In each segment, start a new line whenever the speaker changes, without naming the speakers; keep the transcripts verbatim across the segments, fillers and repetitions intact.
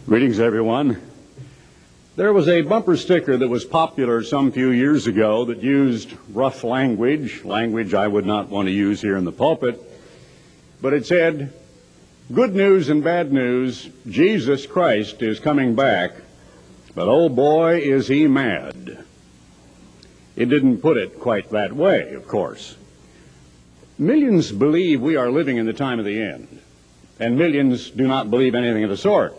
Greetings, everyone. There was a bumper sticker that was popular some few years ago that used rough language, language I would not want to use here in the pulpit, but it said, "Good news and bad news, Jesus Christ is coming back, but oh boy is he mad." It didn't put it quite that way, of course. Millions believe we are living in the time of the end, and millions do not believe anything of the sort.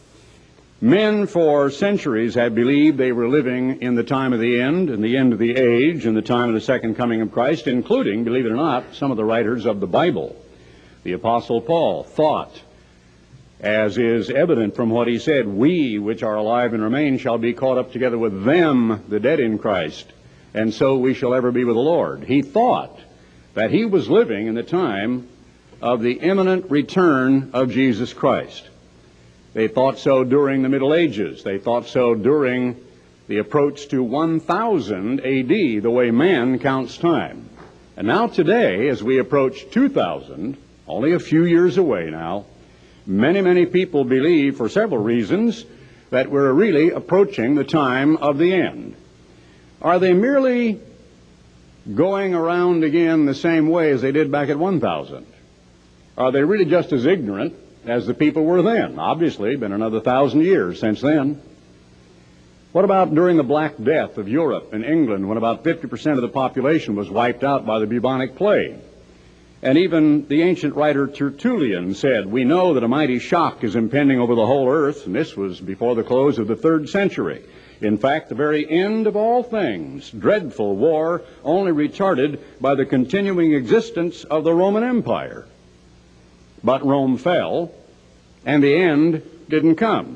Men for centuries have believed they were living in the time of the end, and the end of the age, and the time of the second coming of Christ, including, believe it or not, some of the writers of the Bible. The Apostle Paul thought, as is evident from what he said, "We which are alive and remain shall be caught up together with them, the dead in Christ, and so we shall ever be with the Lord." He thought that he was living in the time of the imminent return of Jesus Christ. They thought so during the Middle Ages. They thought so during the approach to one thousand A D, the way man counts time. And now today, as we approach two thousand, only a few years away now, many, many people believe, for several reasons, that we're really approaching the time of the end. Are they merely going around again the same way as they did back at one thousand? Are they really just as ignorant as the people were then? Obviously, been another thousand years since then. What about during the Black Death of Europe and England, when about fifty percent of the population was wiped out by the bubonic plague? And even the ancient writer Tertullian said, "We know that a mighty shock is impending over the whole earth," and this was before the close of the third century. In fact, the very end of all things, dreadful war, only retarded by the continuing existence of the Roman Empire. But Rome fell, and the end didn't come.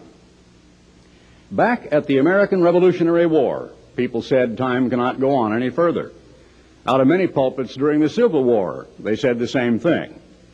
Back at the American Revolutionary War, people said time cannot go on any further. Out of many pulpits during the Civil War, they said the same thing.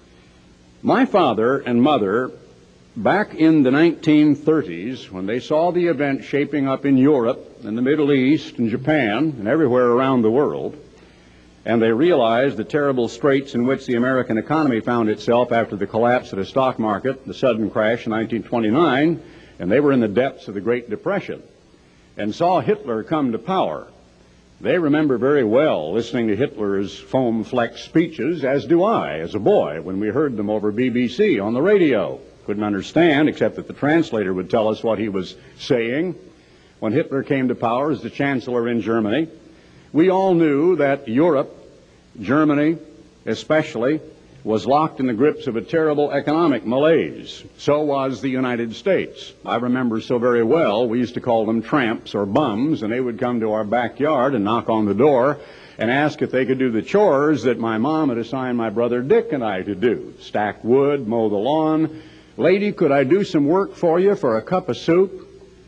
My father and mother, back in the nineteen thirties, when they saw the event shaping up in Europe and the Middle East and Japan and everywhere around the world, and they realized the terrible straits in which the American economy found itself after the collapse of the stock market, the sudden crash in nineteen twenty-nine, and they were in the depths of the Great Depression, and saw Hitler come to power. They remember very well listening to Hitler's foam-flecked speeches, as do I, as a boy, when we heard them over B B C on the radio. Couldn't understand, except that the translator would tell us what he was saying. When Hitler came to power as the chancellor in Germany, we all knew that Europe, Germany especially, was locked in the grips of a terrible economic malaise. So was the United States. I remember so very well, we used to call them tramps or bums, and they would come to our backyard and knock on the door and ask if they could do the chores that my mom had assigned my brother Dick and I to do. Stack wood, mow the lawn. "Lady, could I do some work for you for a cup of soup?"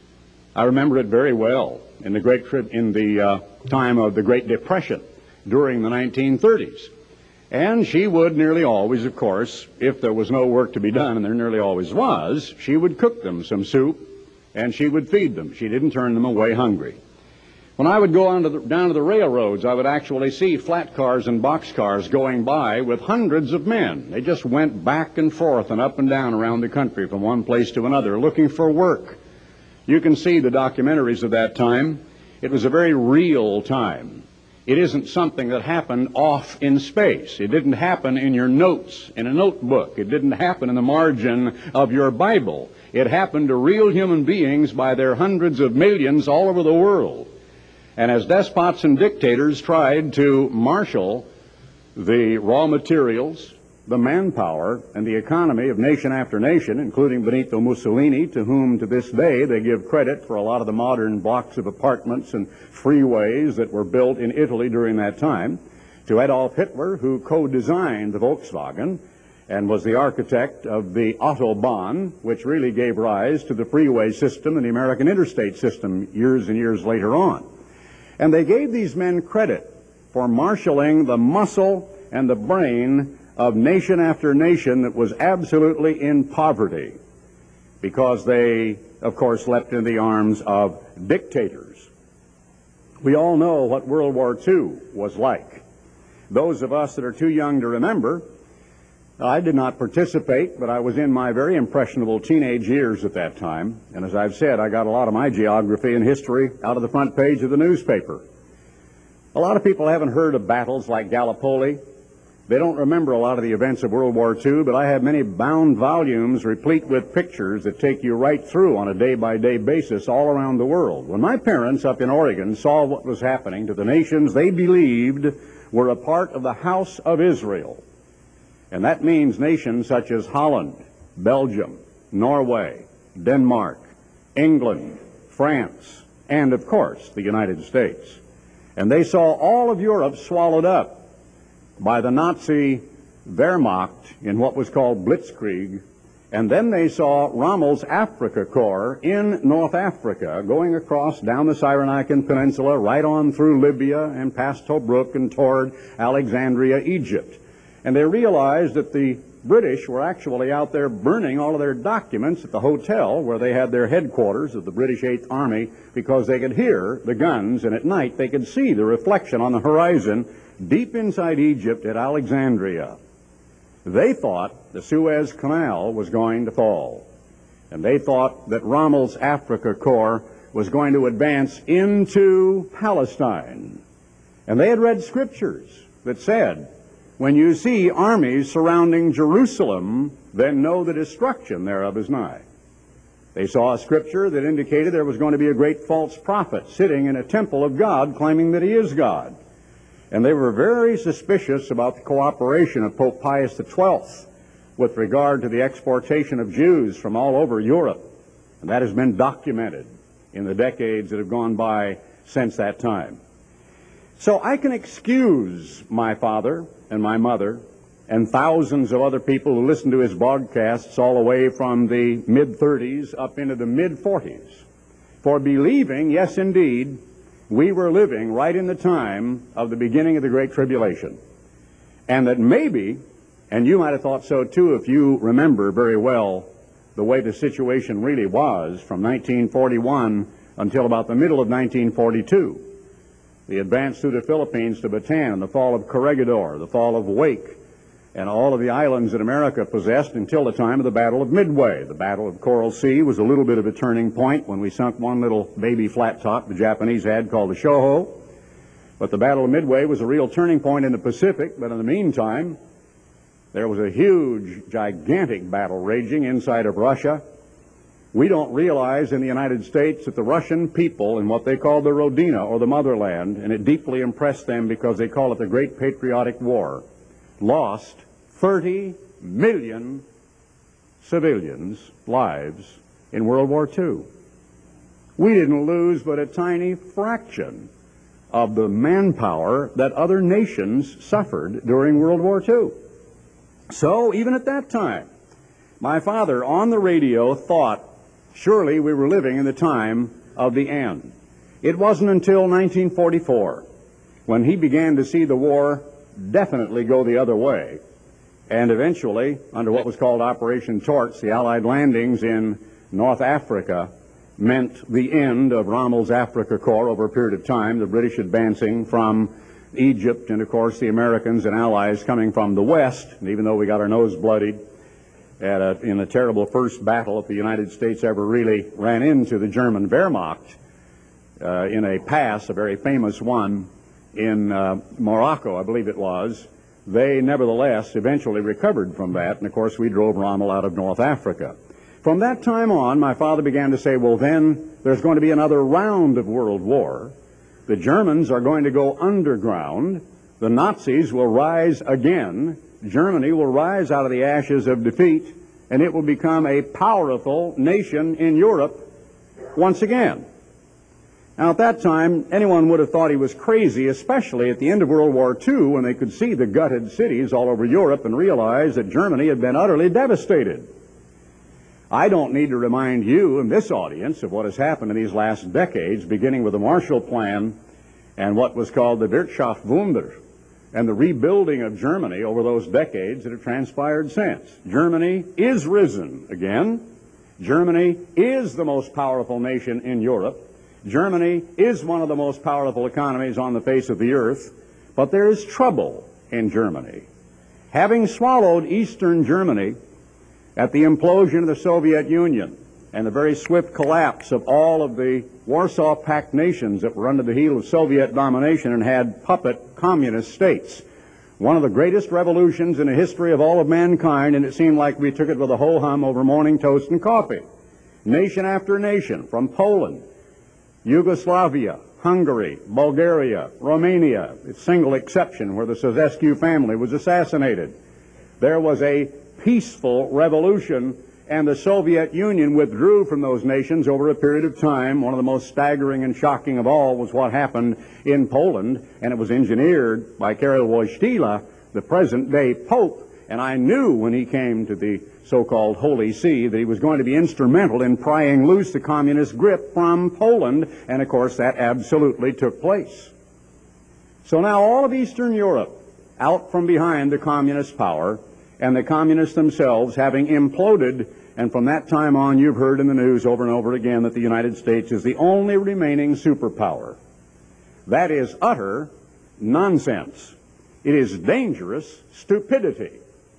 I remember it very well in the great in the uh, time of the Great Depression during the nineteen thirties. And she would nearly always, of course, if there was no work to be done, and there nearly always was, she would cook them some soup, and she would feed them. She didn't turn them away hungry. When I would go on to the, down to the railroads, I would actually see flat cars and box cars going by with hundreds of men. They just went back and forth and up and down around the country from one place to another looking for work. You can see the documentaries of that time. It was a very real time. It isn't something that happened off in space. It didn't happen in your notes in a notebook. It didn't happen in the margin of your Bible. It happened to real human beings by their hundreds of millions all over the world. And as despots and dictators tried to marshal the raw materials, the manpower, and the economy of nation after nation, including Benito Mussolini, to whom to this day they give credit for a lot of the modern blocks of apartments and freeways that were built in Italy during that time, to Adolf Hitler, who co-designed the Volkswagen and was the architect of the Autobahn, which really gave rise to the freeway system and the American interstate system years and years later on. And they gave these men credit for marshaling the muscle and the brain of nation after nation that was absolutely in poverty, because they, of course, leapt into the arms of dictators. We all know what World War Two was like. Those of us that are too young to remember I did not participate, but I was in my very impressionable teenage years at that time, and as I've said, I got a lot of my geography and history out of the front page of the newspaper. A lot of people haven't heard of battles like Gallipoli. They don't remember a lot of the events of World War Two, but I have many bound volumes replete with pictures that take you right through on a day-by-day basis all around the world. When my parents up in Oregon saw what was happening to the nations they believed were a part of the House of Israel, and that means nations such as Holland, Belgium, Norway, Denmark, England, France, and, of course, the United States. And they saw all of Europe swallowed up by the Nazi Wehrmacht in what was called Blitzkrieg, and then they saw Rommel's Afrika Korps in North Africa going across down the Cyrenaican Peninsula, right on through Libya and past Tobruk and toward Alexandria, Egypt. And they realized that the British were actually out there burning all of their documents at the hotel where they had their headquarters of the British Eighth Army, because they could hear the guns, and at night they could see the reflection on the horizon deep inside Egypt at Alexandria. They thought the Suez Canal was going to fall, and they thought that Rommel's Afrika Korps was going to advance into Palestine. And they had read scriptures that said, when you see armies surrounding Jerusalem, then know the destruction thereof is nigh. They saw a scripture that indicated there was going to be a great false prophet sitting in a temple of God claiming that he is God. And they were very suspicious about the cooperation of Pope Pius the twelfth with regard to the exportation of Jews from all over Europe. And that has been documented in the decades that have gone by since that time. So I can excuse my father and my mother and thousands of other people who listen to his broadcasts all the way from the mid thirties up into the mid forties for believing, yes indeed, we were living right in the time of the beginning of the Great Tribulation. And that maybe, and you might have thought so too if you remember very well the way the situation really was from nineteen forty-one until about the middle of nineteen forty-two. The advance through the Philippines to Bataan, the fall of Corregidor, the fall of Wake, and all of the islands that America possessed until the time of the Battle of Midway. The Battle of Coral Sea was a little bit of a turning point when we sunk one little baby flat top the Japanese had called the Shoho. But the Battle of Midway was a real turning point in the Pacific. But in the meantime, there was a huge, gigantic battle raging inside of Russia. We don't realize in the United States that the Russian people in what they call the Rodina, or the motherland, and it deeply impressed them because they call it the Great Patriotic War, lost thirty million civilians' lives in World War Two. We didn't lose but a tiny fraction of the manpower that other nations suffered during World War Two. So even at that time, my father on the radio thought surely we were living in the time of the end. It wasn't until nineteen forty-four when he began to see the war definitely go the other way, and eventually, under what was called Operation Torch, the Allied landings in North Africa meant the end of Rommel's Afrika Korps over a period of time, the British advancing from Egypt, and of course the Americans and Allies coming from the west. And even though we got our nose bloodied at a, in a terrible first battle that the United States ever really ran into the German Wehrmacht uh, in a pass, a very famous one, in uh, Morocco, I believe it was, they nevertheless eventually recovered from that, and of course we drove Rommel out of North Africa. From that time on, my father began to say, well then, there's going to be another round of World War. The Germans are going to go underground. The Nazis will rise again. Germany will rise out of the ashes of defeat, and it will become a powerful nation in Europe once again. Now, at that time, anyone would have thought he was crazy, especially at the end of World War Two, when they could see the gutted cities all over Europe and realize that Germany had been utterly devastated. I don't need to remind you and this audience of what has happened in these last decades, beginning with the Marshall Plan and what was called the Wirtschaftswunder, and the rebuilding of Germany over those decades that have transpired since. Germany is risen again. Germany is the most powerful nation in Europe. Germany is one of the most powerful economies on the face of the earth, but there is trouble in Germany. having swallowed Eastern Germany at the implosion of the Soviet Union and the very swift collapse of all of the Warsaw Pact nations that were under the heel of Soviet domination and had puppet communist states. One of the greatest revolutions in the history of all of mankind, and it seemed like we took it with a ho-hum over morning toast and coffee. Nation after nation, from Poland, Yugoslavia, Hungary, Bulgaria, Romania, a single exception where the Ceausescu family was assassinated. There was a peaceful revolution, and the Soviet Union withdrew from those nations over a period of time. One of the most staggering and shocking of all was what happened in Poland, and it was engineered by Karol Wojtyla, the present-day Pope, and I knew when he came to the so-called Holy See that he was going to be instrumental in prying loose the communist grip from Poland, and of course that absolutely took place. So now all of Eastern Europe, out from behind the communist power, and the communists themselves having imploded, and from that time on you've heard in the news over and over again that the United States is the only remaining superpower. That is utter nonsense. It is dangerous stupidity.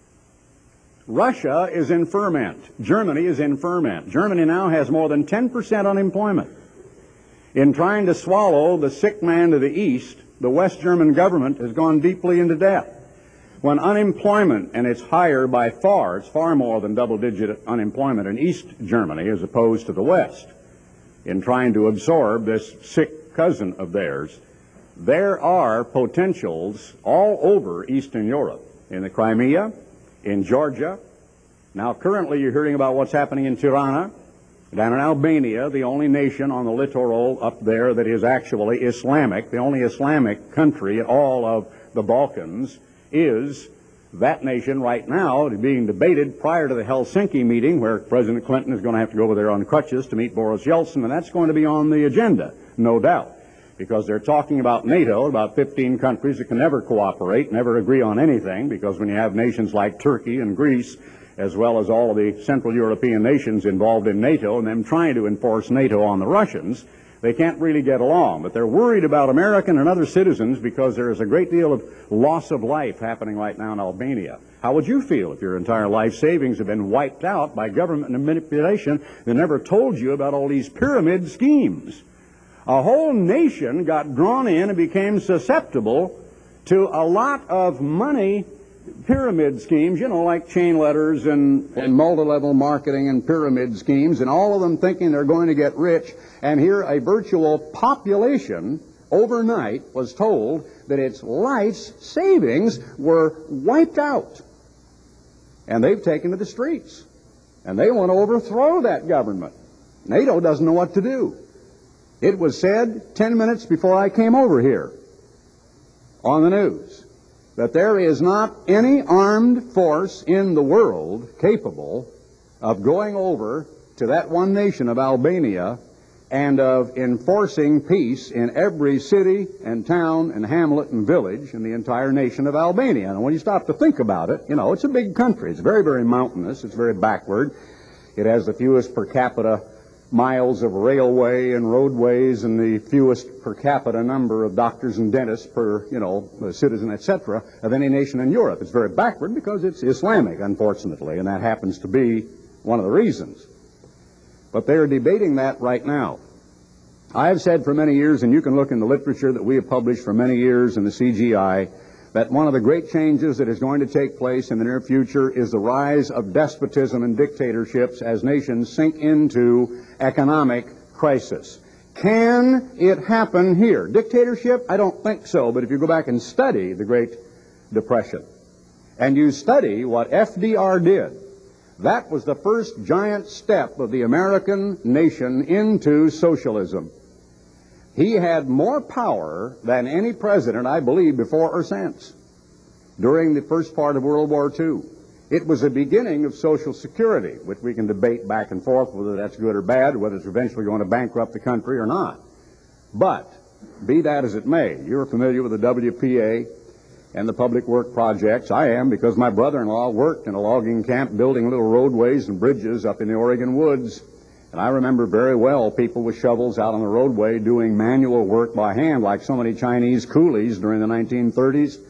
Russia is in ferment. Germany is in ferment. Germany now has more than ten percent unemployment. In trying to swallow the sick man to the east, the West German government has gone deeply into debt. When unemployment, and it's higher by far, it's far more than double-digit unemployment in East Germany as opposed to the West, in trying to absorb this sick cousin of theirs, there are potentials all over Eastern Europe, in the Crimea, in Georgia. Now currently you're hearing about what's happening in Tirana, down in Albania, the only nation on the littoral up there that is actually Islamic, the only Islamic country in all of the Balkans, is that nation right now being debated prior to the Helsinki meeting, where President Clinton is going to have to go over there on crutches to meet Boris Yeltsin, and that's going to be on the agenda, no doubt, because they're talking about NATO, about fifteen countries that can never cooperate, never agree on anything, because when you have nations like Turkey and Greece, as well as all of the Central European nations involved in NATO, and them trying to enforce NATO on the Russians, they can't really get along. But they're worried about American and other citizens because there is a great deal of loss of life happening right now in Albania. How would you feel if your entire life savings have been wiped out by government manipulation that never told you about all these pyramid schemes? A whole nation got drawn in and became susceptible to a lot of money pyramid schemes, you know, like chain letters and, and multi-level marketing and pyramid schemes, and all of them thinking they're going to get rich. And here a virtual population overnight was told that its life's savings were wiped out. And they've taken to the streets. And they want to overthrow that government. NATO doesn't know what to do. It was said ten minutes before I came over here on the news that there is not any armed force in the world capable of going over to that one nation of Albania and of enforcing peace in every city and town and hamlet and village in the entire nation of Albania. And when you stop to think about it, you know, it's a big country. It's very, very mountainous. It's very backward. It has the fewest per capita miles of railway and roadways and the fewest per capita number of doctors and dentists per, you know, citizen, et cetera, of any nation in Europe. It's very backward because it's Islamic, unfortunately, and that happens to be one of the reasons. But they're debating that right now. I have said for many years, and you can look in the literature that we have published for many years in the C G I, that one of the great changes that is going to take place in the near future is the rise of despotism and dictatorships as nations sink into economic crisis. Can it happen here? Dictatorship? I don't think so, but if you go back and study the Great Depression, and you study what F D R did, that was the first giant step of the American nation into socialism. He had more power than any president, I believe, before or since, during the first part of World War Two. It was the beginning of Social Security, which we can debate back and forth whether that's good or bad, whether it's eventually going to bankrupt the country or not. But, be that as it may, you're familiar with the W P A and the public work projects. I am, because my brother-in-law worked in a logging camp building little roadways and bridges up in the Oregon woods. And I remember very well people with shovels out on the roadway doing manual work by hand like so many Chinese coolies during the nineteen thirties.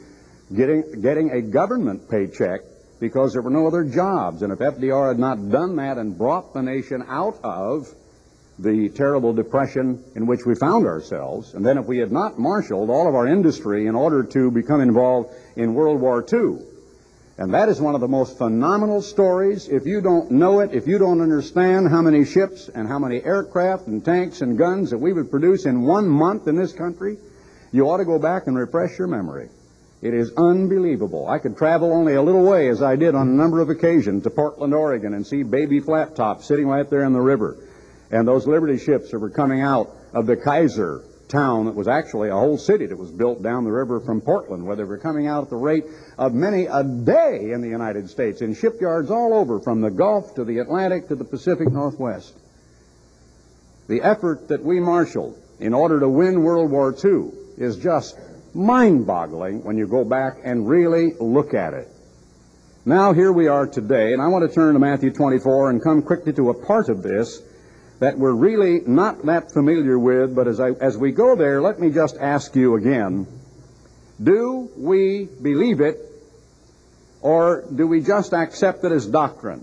getting, getting a government paycheck because there were no other jobs. And if F D R had not done that and brought the nation out of the terrible depression in which we found ourselves, and then if we had not marshaled all of our industry in order to become involved in World War Two, and that is one of the most phenomenal stories. If you don't know it, if you don't understand how many ships and how many aircraft and tanks and guns that we would produce in one month in this country, you ought to go back and refresh your memory. It is unbelievable. I could travel only a little way, as I did on a number of occasions, to Portland, Oregon, and see baby flat tops sitting right there in the river. And those Liberty ships that were coming out of the Kaiser town, that was actually a whole city that was built down the river from Portland, where they were coming out at the rate of many a day in the United States, in shipyards all over, from the Gulf to the Atlantic to the Pacific Northwest. The effort that we marshaled in order to win World War Two is just mind-boggling when you go back and really look at it. Now here we are today, and I want to turn to Matthew twenty-four and come quickly to a part of this that we're really not that familiar with, but as, I, as we go there, let me just ask you again, do we believe it, or do we just accept it as doctrine?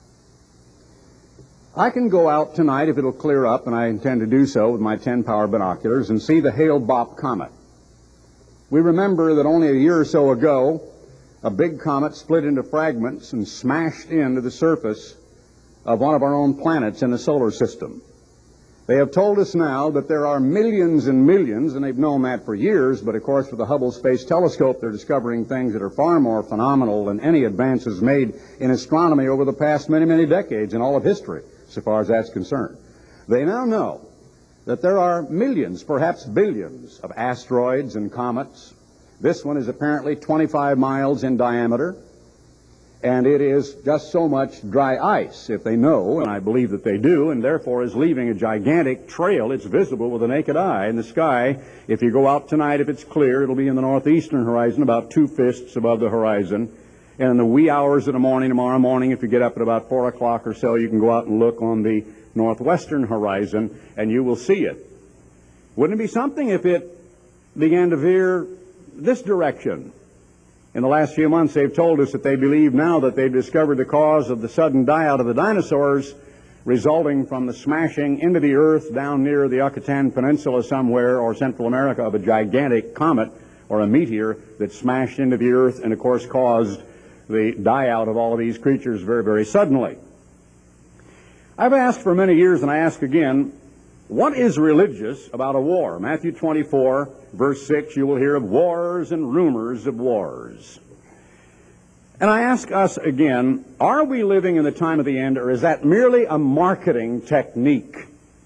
I can go out tonight, if it'll clear up, and I intend to do so with my ten power binoculars, and see the Hale-Bopp comet. We remember that only a year or so ago, a big comet split into fragments and smashed into the surface of one of our own planets in the solar system. They have told us now that there are millions and millions, and they've known that for years, but of course with the Hubble Space Telescope they're discovering things that are far more phenomenal than any advances made in astronomy over the past many, many decades in all of history, so far as that's concerned. They now know that there are millions, perhaps billions, of asteroids and comets. This one is apparently twenty-five miles in diameter, and it is just so much dry ice, if they know, and I believe that they do, and therefore is leaving a gigantic trail. It's visible with the naked eye in the sky. If you go out tonight, if it's clear, it'll be in the northeastern horizon, about two fists above the horizon. And in the wee hours of the morning, tomorrow morning, if you get up at about four o'clock or so, you can go out and look on the northwestern horizon, and you will see it. Wouldn't it be something if it began to veer this direction? In the last few months, they've told us that they believe now that they've discovered the cause of the sudden die-out of the dinosaurs resulting from the smashing into the earth down near the Yucatan Peninsula somewhere, or Central America, of a gigantic comet or a meteor that smashed into the earth and, of course, caused the die-out of all of these creatures very, very suddenly. I've asked for many years, and I ask again, what is religious about a war? Matthew twenty-four, verse six, you will hear of wars and rumors of wars. And I ask us again, are we living in the time of the end, or is that merely a marketing technique?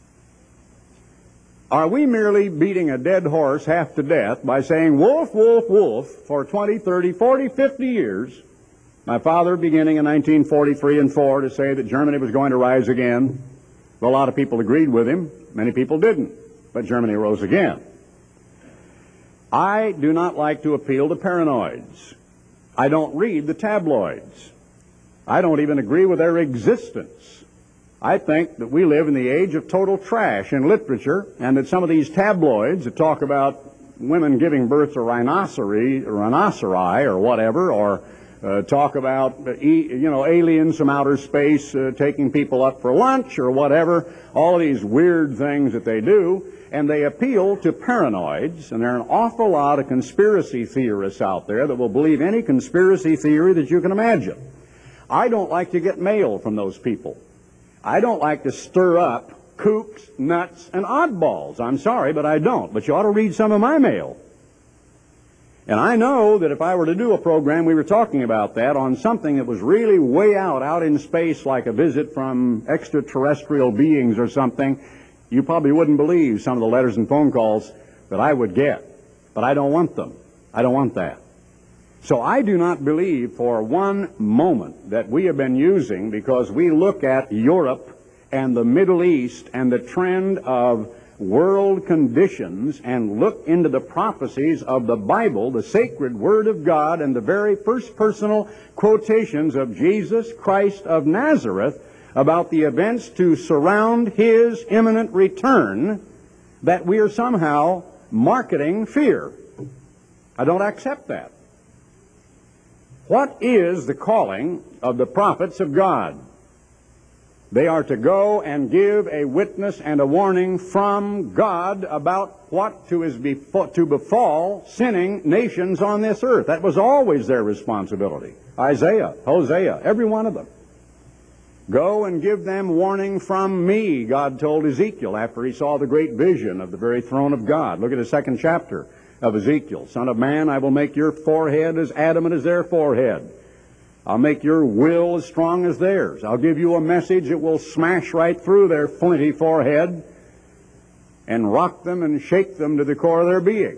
Are we merely beating a dead horse half to death by saying, wolf, wolf, wolf, for twenty, thirty, forty, fifty years? My father, beginning in nineteen forty-three and four, to say that Germany was going to rise again. Well, a lot of people agreed with him. Many people didn't. But Germany rose again. I do not like to appeal to paranoids. I don't read the tabloids. I don't even agree with their existence. I think that we live in the age of total trash in literature, and that some of these tabloids that talk about women giving birth to rhinoceri, rhinoceri or whatever, or Uh, talk about, uh, e you know, aliens from outer space uh, taking people up for lunch or whatever, all of these weird things that they do, and they appeal to paranoids, and there are an awful lot of conspiracy theorists out there that will believe any conspiracy theory that you can imagine. I don't like to get mail from those people. I don't like to stir up kooks, nuts, and oddballs. I'm sorry, but I don't. But you ought to read some of my mail. And I know that if I were to do a program, we were talking about that, on something that was really way out, out in space, like a visit from extraterrestrial beings or something, you probably wouldn't believe some of the letters and phone calls that I would get. But I don't want them. I don't want that. So I do not believe for one moment that we have been using, because we look at Europe and the Middle East and the trend of world conditions and look into the prophecies of the Bible, the sacred Word of God, and the very first personal quotations of Jesus Christ of Nazareth about the events to surround His imminent return, that we are somehow marketing fear. I don't accept that. What is the calling of the prophets of God? They are to go and give a witness and a warning from God about what to, is befo- to befall sinning nations on this earth. That was always their responsibility. Isaiah, Hosea, every one of them. Go and give them warning from me, God told Ezekiel after he saw the great vision of the very throne of God. Look at the second chapter of Ezekiel. Son of man, I will make your forehead as adamant as their forehead. I'll make your will as strong as theirs. I'll give you a message that will smash right through their flinty forehead and rock them and shake them to the core of their being.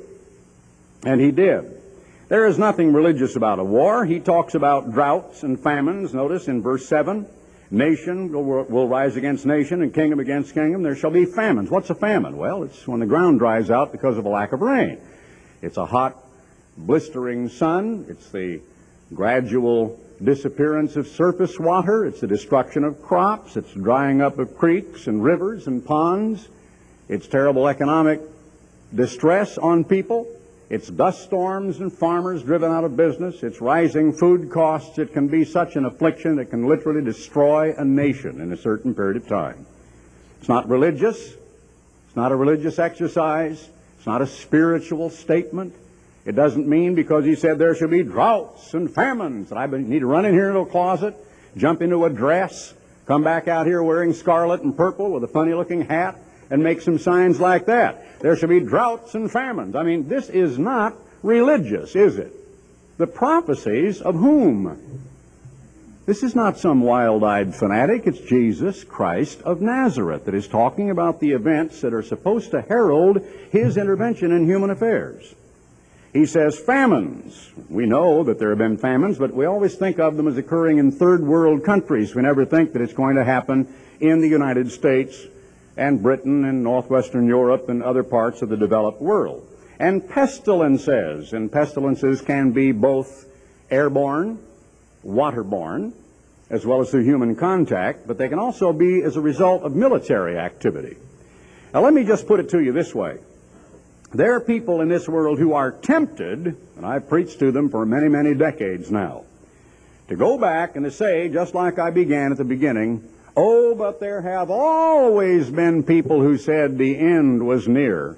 And he did. There is nothing religious about a war. He talks about droughts and famines. Notice in verse seven, nation will, will rise against nation and kingdom against kingdom. There shall be famines. What's a famine? Well, it's when the ground dries out because of a lack of rain. It's a hot, blistering sun. It's the gradual disappearance of surface water. It's the destruction of crops. It's drying up of creeks and rivers and ponds. It's terrible economic distress on people. It's dust storms and farmers driven out of business. It's rising food costs. It can be such an affliction that can literally destroy a nation in a certain period of time. It's not religious. It's not a religious exercise. It's not a spiritual statement. It doesn't mean because he said there should be droughts and famines that I need to run in here into a closet, jump into a dress, come back out here wearing scarlet and purple with a funny-looking hat, and make some signs like that. There should be droughts and famines. I mean, this is not religious, is it? The prophecies of whom? This is not some wild-eyed fanatic. It's Jesus Christ of Nazareth that is talking about the events that are supposed to herald his intervention in human affairs. He says famines. We know that there have been famines, but we always think of them as occurring in third world countries. We never think that it's going to happen in the United States and Britain and northwestern Europe and other parts of the developed world. And pestilences, and pestilences can be both airborne, waterborne, as well as through human contact, but they can also be as a result of military activity. Now let me just put it to you this way. There are people in this world who are tempted, and I've preached to them for many, many decades now, to go back and to say, just like I began at the beginning, oh, but there have always been people who said the end was near.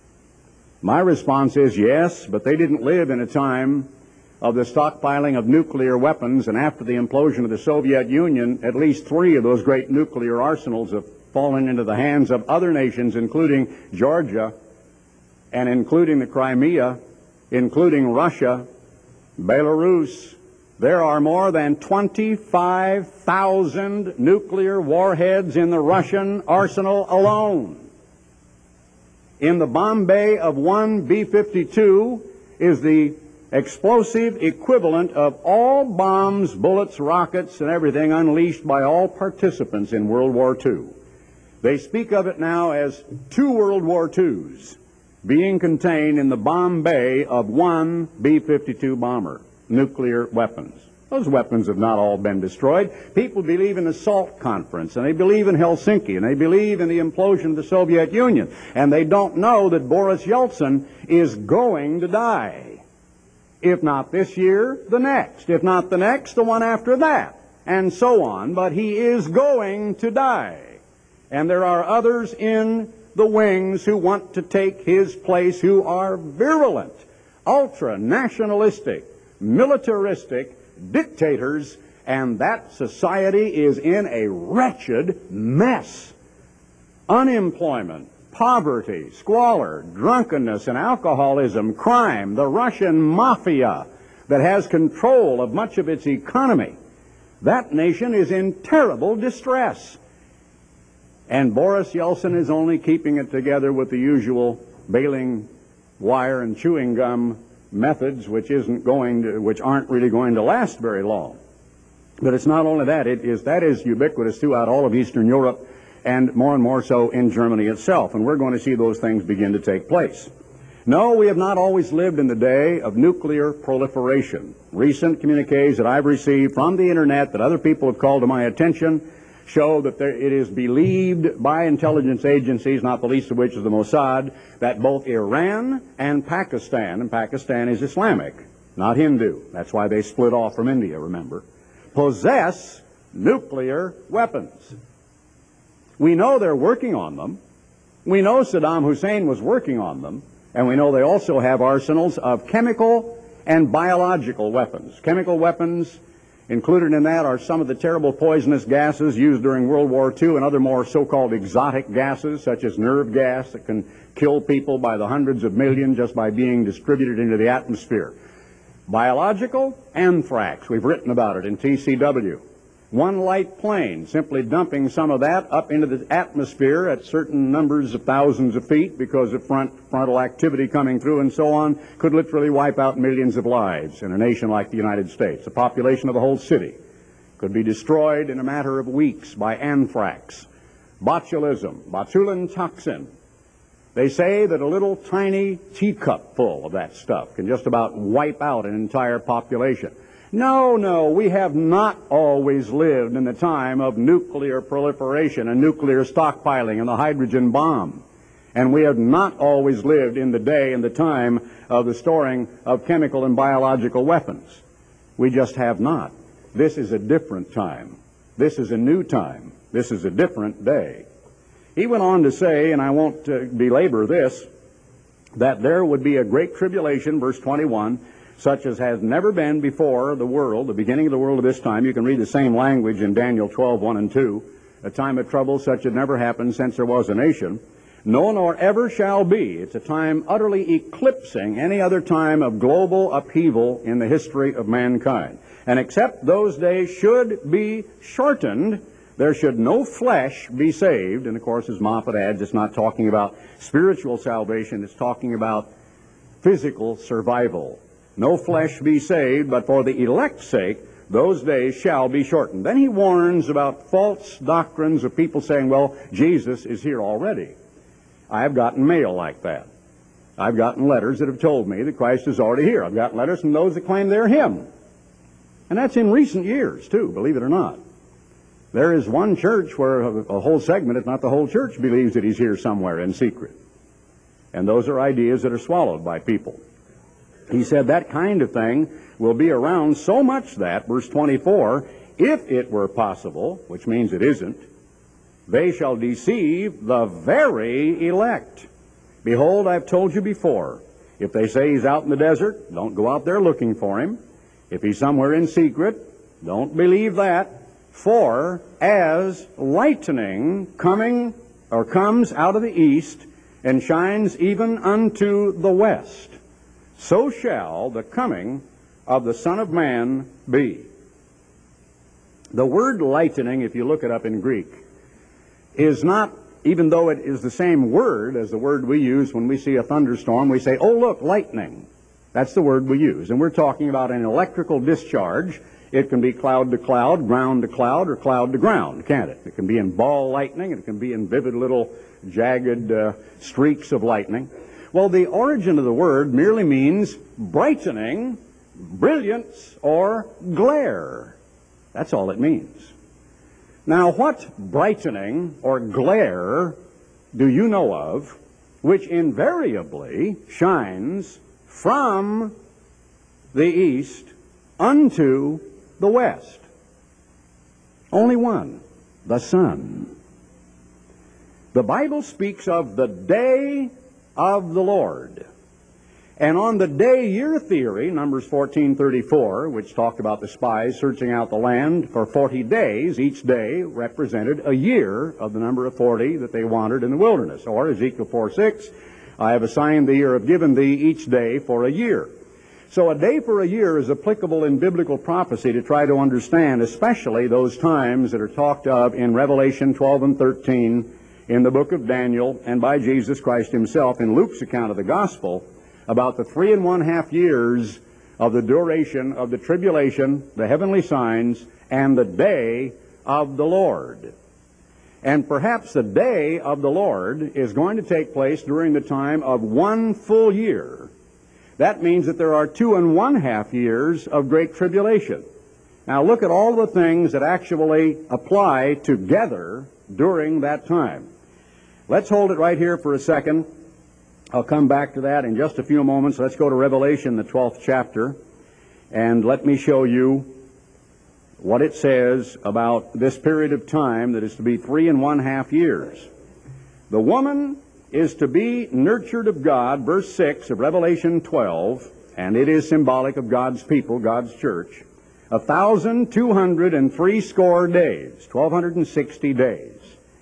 My response is yes, but they didn't live in a time of the stockpiling of nuclear weapons, and after the implosion of the Soviet Union, at least three of those great nuclear arsenals have fallen into the hands of other nations, including Georgia, and including the Crimea, including Russia, Belarus. There are more than twenty-five thousand nuclear warheads in the Russian arsenal alone. In the bomb bay of one B fifty-two is the explosive equivalent of all bombs, bullets, rockets, and everything unleashed by all participants in World War Two. They speak of it now as two World War Twos being contained in the bomb bay of one B fifty-two bomber, nuclear weapons. Those weapons have not all been destroyed. People believe in the SALT conference, and they believe in Helsinki, and they believe in the implosion of the Soviet Union, and they don't know that Boris Yeltsin is going to die. If not this year, the next. If not the next, the one after that, and so on. But he is going to die. And there are others in the wings who want to take his place, who are virulent, ultra-nationalistic, militaristic dictators, and that society is in a wretched mess. Unemployment, poverty, squalor, drunkenness, and alcoholism, crime, the Russian mafia that has control of much of its economy. That nation is in terrible distress. And Boris Yeltsin is only keeping it together with the usual baling wire and chewing gum methods, which isn't going to, which aren't really going to last very long. But it's not only that; it is that is ubiquitous throughout all of Eastern Europe, and more and more so in Germany itself. And we're going to see those things begin to take place. No, we have not always lived in the day of nuclear proliferation. Recent communiques that I've received from the internet that other people have called to my attention show that there, it is believed by intelligence agencies, not the least of which is the Mossad, that both Iran and Pakistan, and Pakistan is Islamic, not Hindu. That's why they split off from India, remember. Possess nuclear weapons. We know they're working on them. We know Saddam Hussein was working on them. And we know they also have arsenals of chemical and biological weapons. Chemical weapons, included in that are some of the terrible poisonous gases used during World War Two and other more so-called exotic gases, such as nerve gas that can kill people by the hundreds of millions just by being distributed into the atmosphere. Biological, anthrax. We've written about it in T C W. One light plane simply dumping some of that up into the atmosphere at certain numbers of thousands of feet because of front, frontal activity coming through and so on could literally wipe out millions of lives in a nation like the United States. The population of a whole city could be destroyed in a matter of weeks by anthrax. Botulism, botulinum toxin. They say that a little tiny teacup full of that stuff can just about wipe out an entire population. No, no, we have not always lived in the time of nuclear proliferation and nuclear stockpiling and the hydrogen bomb. And we have not always lived in the day and the time of the storing of chemical and biological weapons. We just have not. This is a different time. This is a new time. This is a different day. He went on to say, and I won't uh, belabor this, that there would be a great tribulation, verse twenty-one, such as has never been before the world, the beginning of the world of this time. You can read the same language in Daniel twelve, one and two. A time of trouble such had never happened since there was a nation. No, nor ever shall be. It's a time utterly eclipsing any other time of global upheaval in the history of mankind. And except those days should be shortened, there should no flesh be saved. And of course, as Moffat adds, it's not talking about spiritual salvation, it's talking about physical survival. No flesh be saved, but for the elect's sake, those days shall be shortened. Then he warns about false doctrines of people saying, well, Jesus is here already. I have gotten mail like that. I've gotten letters that have told me that Christ is already here. I've gotten letters from those that claim they're him. And that's in recent years, too, believe it or not. There is one church where a, a whole segment, if not the whole church, believes that he's here somewhere in secret. And those are ideas that are swallowed by people. He said that kind of thing will be around so much that, verse twenty-four, if it were possible, which means it isn't, they shall deceive the very elect. Behold, I've told you before, if they say he's out in the desert, don't go out there looking for him. If he's somewhere in secret, don't believe that. For as lightning coming or comes out of the east and shines even unto the west, so shall the coming of the Son of Man be. The word lightning, if you look it up in Greek, is not, even though it is the same word as the word we use when we see a thunderstorm, we say, oh, look, lightning. That's the word we use. And we're talking about an electrical discharge. It can be cloud to cloud, ground to cloud, or cloud to ground, can't it? It can be in ball lightning, and it can be in vivid little jagged uh, streaks of lightning. Well, the origin of the word merely means brightening, brilliance, or glare. That's all it means. Now, what brightening or glare do you know of which invariably shines from the east unto the west? Only one, the sun. The Bible speaks of the day of the Lord. And on the day-year theory, Numbers fourteen thirty-four, which talked about the spies searching out the land for forty days, each day represented a year of the number of forty that they wandered in the wilderness. Or Ezekiel four six, I have assigned the year of given thee each day for a year. So a day for a year is applicable in biblical prophecy to try to understand, especially those times that are talked of in Revelation twelve and thirteen, in the book of Daniel, and by Jesus Christ himself in Luke's account of the gospel, about the three and one half years of the duration of the tribulation, the heavenly signs, and the day of the Lord. And perhaps the day of the Lord is going to take place during the time of one full year. That means that there are two and one half years of great tribulation. Now look at all the things that actually apply together during that time. Let's hold it right here for a second. I'll come back to that in just a few moments. Let's go to Revelation, the twelfth chapter. And let me show you what it says about this period of time that is to be three and one half years. The woman is to be nurtured of God, verse six of Revelation twelve, and it is symbolic of God's people, God's church, a thousand two hundred and three score days, twelve hundred and sixty days.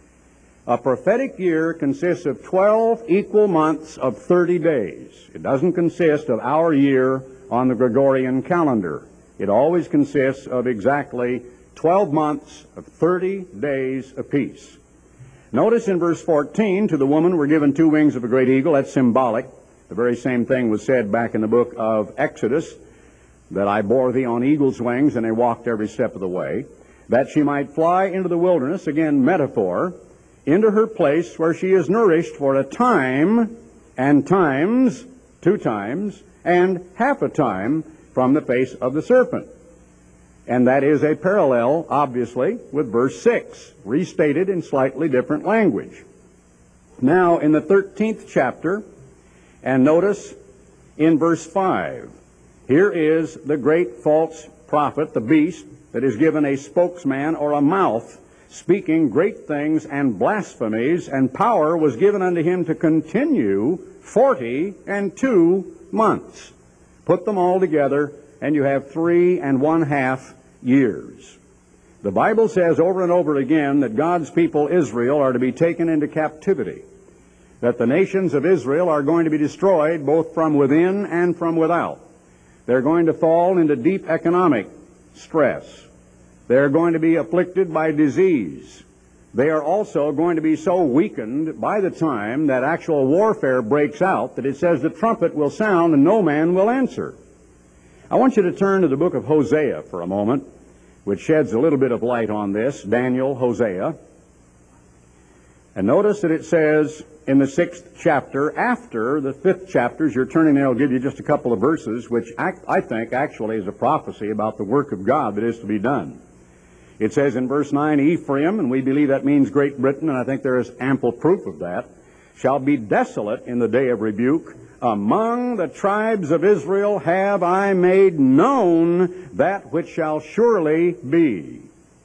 A prophetic year consists of twelve equal months of thirty days. It doesn't consist of our year on the Gregorian calendar. It always consists of exactly twelve months of thirty days apiece. Notice in verse fourteen, to the woman were given two wings of a great eagle. That's symbolic. The very same thing was said back in the book of Exodus, that I bore thee on eagle's wings, and they walked every step of the way, that she might fly into the wilderness, again metaphor, into her place where she is nourished for a time and times, two times, and half a time from the face of the serpent. And that is a parallel, obviously, with verse six, restated in slightly different language. Now, in the thirteenth chapter, and notice in verse five, here is the great false prophet, the beast, that is given a spokesman or a mouth, speaking great things and blasphemies, and power was given unto him to continue forty and two months. Put them all together, and you have three and one half years. The Bible says over and over again that God's people Israel are to be taken into captivity, that the nations of Israel are going to be destroyed both from within and from without. They're going to fall into deep economic stress. They're going to be afflicted by disease. They are also going to be so weakened by the time that actual warfare breaks out that it says the trumpet will sound and no man will answer. I want you to turn to the book of Hosea for a moment, which sheds a little bit of light on this. Daniel, Hosea. And notice that it says in the sixth chapter, after the fifth chapters, you're turning there, I'll give you just a couple of verses, which I think actually is a prophecy about the work of God that is to be done. It says in verse nine, Ephraim, and we believe that means Great Britain, and I think there is ample proof of that, shall be desolate in the day of rebuke. Among the tribes of Israel have I made known that which shall surely be.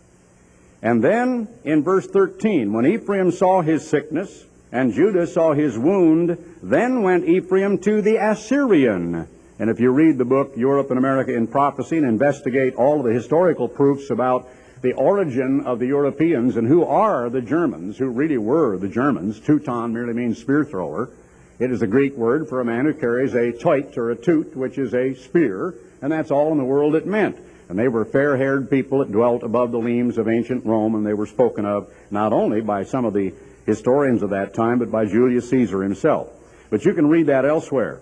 And then in verse thirteen, when Ephraim saw his sickness and Judah saw his wound, then went Ephraim to the Assyrian. And if you read the book Europe and America in Prophecy and investigate all of the historical proofs about the origin of the Europeans and who are the Germans, who really were the Germans, Teuton merely means spear thrower. It is a Greek word for a man who carries a toit or a toot, which is a spear, and that's all in the world it meant. And they were fair-haired people that dwelt above the limes of ancient Rome, and they were spoken of not only by some of the historians of that time, but by Julius Caesar himself. But you can read that elsewhere.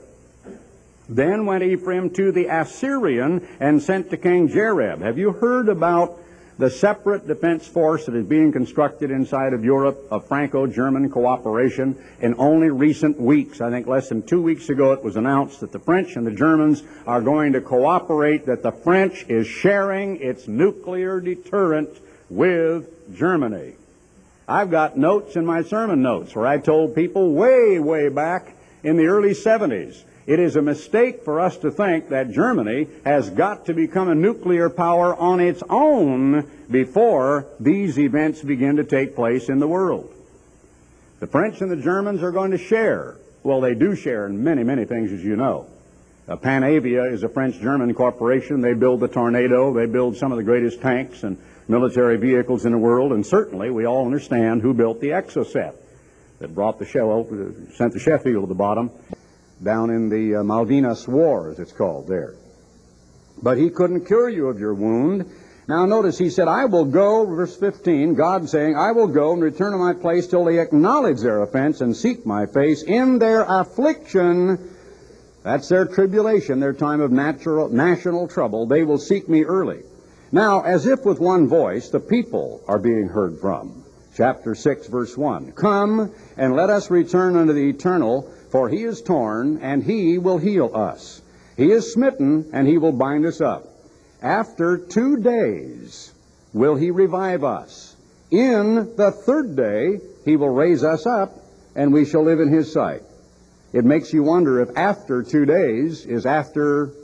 Then went Ephraim to the Assyrian and sent to King Jareb. Have you heard about the separate defense force that is being constructed inside of Europe, of Franco-German cooperation? In only recent weeks, I think less than two weeks ago, it was announced that the French and the Germans are going to cooperate, that the French is sharing its nuclear deterrent with Germany. I've got notes in my sermon notes where I told people way, way back in the early seventies, it is a mistake for us to think that Germany has got to become a nuclear power on its own before these events begin to take place in the world. The French and the Germans are going to share. Well, they do share in many, many things, as you know. Uh, Panavia is a French-German corporation. They build the Tornado. They build some of the greatest tanks and military vehicles in the world. And certainly, we all understand who built the Exocet that brought the shell, sent the Sheffield to the bottom, down in the uh, Malvinas War, as it's called there. But he couldn't cure you of your wound. Now notice, he said, I will go, verse fifteen, God saying, I will go and return to my place till they acknowledge their offense and seek my face in their affliction. That's their tribulation, their time of natural, national trouble. They will seek me early. Now, as if with one voice, the people are being heard from. Chapter six, verse one. Come, and let us return unto the eternal, for he is torn, and he will heal us. He is smitten, and he will bind us up. After two days will he revive us. In the third day he will raise us up, and we shall live in his sight. It makes you wonder if after two days is after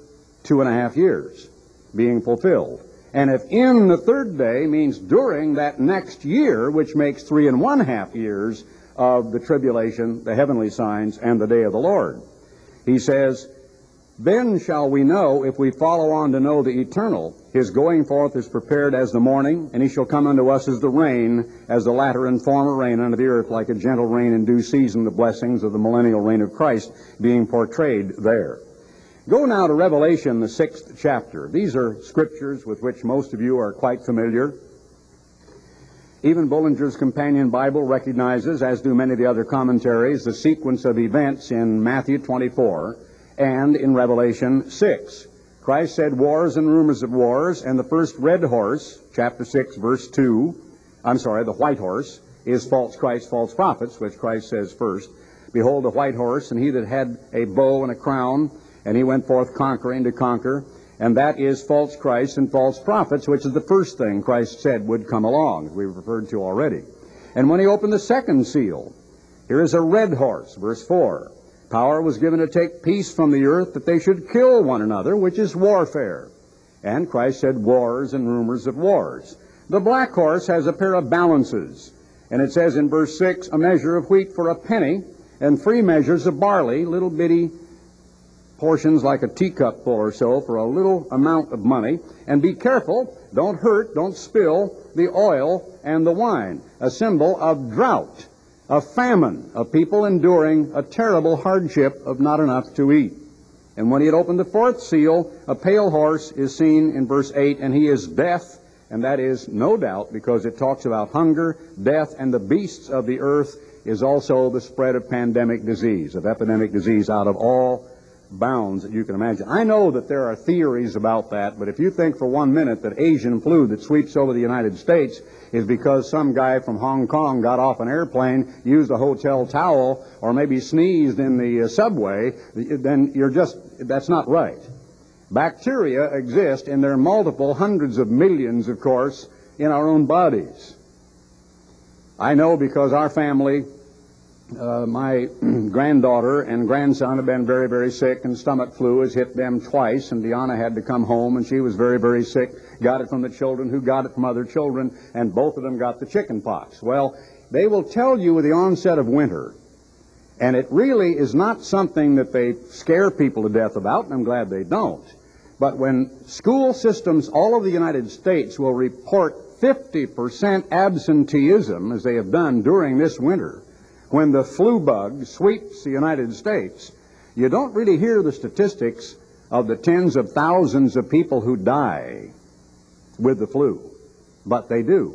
two and a half years being fulfilled. And if in the third day means during that next year, which makes three and one half years of the tribulation, the heavenly signs, and the day of the Lord. He says, then shall we know, if we follow on to know the eternal, his going forth is prepared as the morning, and he shall come unto us as the rain, as the latter and former rain unto the earth, like a gentle rain in due season, the blessings of the millennial reign of Christ being portrayed there. Go now to Revelation, the sixth chapter. These are scriptures with which most of you are quite familiar. Even Bullinger's Companion Bible recognizes, as do many of the other commentaries, the sequence of events in Matthew twenty-four and in Revelation six. Christ said wars and rumors of wars, and the first red horse, chapter six, verse two, I'm sorry, the white horse, is false Christ, false prophets, which Christ says first. Behold, the white horse, and he that had a bow and a crown, and he went forth conquering to conquer, and that is false Christ and false prophets, which is the first thing Christ said would come along, as we've referred to already. And when he opened the second seal, here is a red horse, verse four. Power was given to take peace from the earth, that they should kill one another, which is warfare. And Christ said wars and rumors of wars. The black horse has a pair of balances, and it says in verse six, a measure of wheat for a penny, and three measures of barley, little bitty portions like a teacup full or so for a little amount of money. And be careful, don't hurt, don't spill the oil and the wine, a symbol of drought, a famine, of people enduring a terrible hardship of not enough to eat. And when he had opened the fourth seal, a pale horse is seen in verse eight, and he is death, and that is no doubt because it talks about hunger, death, and the beasts of the earth is also the spread of pandemic disease, of epidemic disease out of all bounds that you can imagine. I know that there are theories about that, but if you think for one minute that Asian flu that sweeps over the United States is because some guy from Hong Kong got off an airplane, used a hotel towel, or maybe sneezed in the uh, subway, then you're just, that's not right. Bacteria exist in their multiple hundreds of millions, of course, in our own bodies. I know because our family, Uh, my granddaughter and grandson have been very, very sick, and stomach flu has hit them twice, and Deanna had to come home, and she was very, very sick, got it from the children who got it from other children, and both of them got the chicken pox. Well, they will tell you with the onset of winter, and it really is not something that they scare people to death about, and I'm glad they don't, but when school systems all over the United States will report fifty percent absenteeism, as they have done during this winter, when the flu bug sweeps the United States, you don't really hear the statistics of the tens of thousands of people who die with the flu, but they do.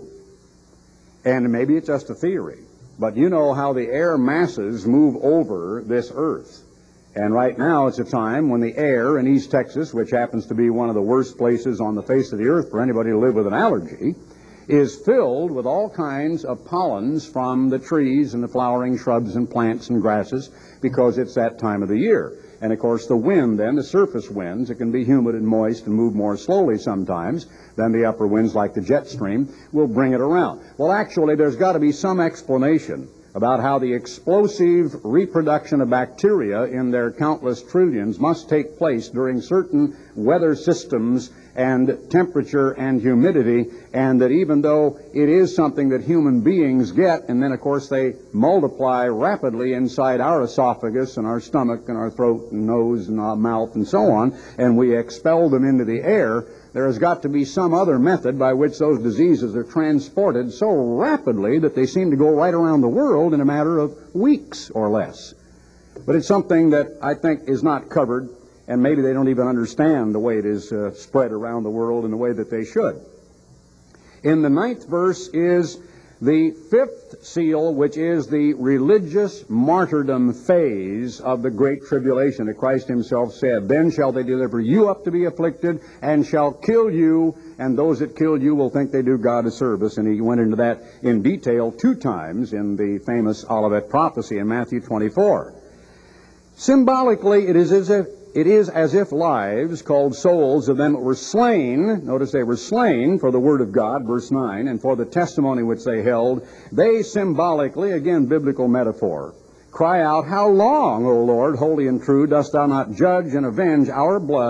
And maybe it's just a theory, but you know how the air masses move over this earth. And right now it's a time when the air in East Texas, which happens to be one of the worst places on the face of the earth for anybody to live with an allergy, is filled with all kinds of pollens from the trees and the flowering shrubs and plants and grasses, because it's that time of the year. And of course the wind then, the surface winds, it can be humid and moist and move more slowly sometimes than the upper winds like the jet stream, will bring it around. Well, actually there's got to be some explanation about how the explosive reproduction of bacteria in their countless trillions must take place during certain weather systems and temperature and humidity, and that even though it is something that human beings get, and then of course they multiply rapidly inside our esophagus and our stomach and our throat and nose and our mouth and so on, and we expel them into the air, there has got to be some other method by which those diseases are transported so rapidly that they seem to go right around the world in a matter of weeks or less. But it's something that I think is not covered, and maybe they don't even understand the way it is uh, spread around the world in the way that they should. In the ninth verse is the fifth seal, which is the religious martyrdom phase of the Great Tribulation that Christ himself said, then shall they deliver you up to be afflicted, and shall kill you, and those that kill you will think they do God a service. And he went into that in detail two times in the famous Olivet prophecy in Matthew twenty-four. Symbolically, it is as if It is as if lives, called souls, of them that were slain, notice they were slain for the word of God, verse nine, and for the testimony which they held, they symbolically, again biblical metaphor, cry out, how long, O Lord, holy and true, dost thou not judge and avenge our blood